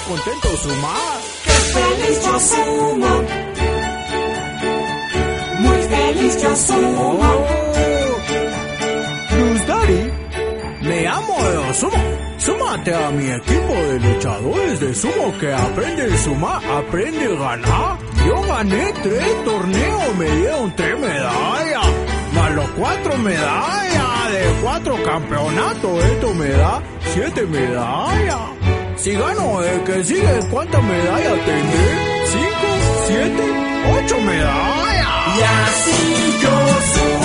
contento sumar. ¡Qué feliz yo sumo! Muy feliz yo sumo. Luz Dari, me amo de sumo. Súmate a mi equipo de luchadores de sumo que aprende a sumar, aprende a ganar. Yo gané 3 torneos, me dieron 3 medallas, más los 4 medallas de 4 campeonatos. Esto me da 7 medallas. Si gano el que sigue, ¿cuántas medallas tendré? 5, 7, 8 medallas. Y así yo sumo.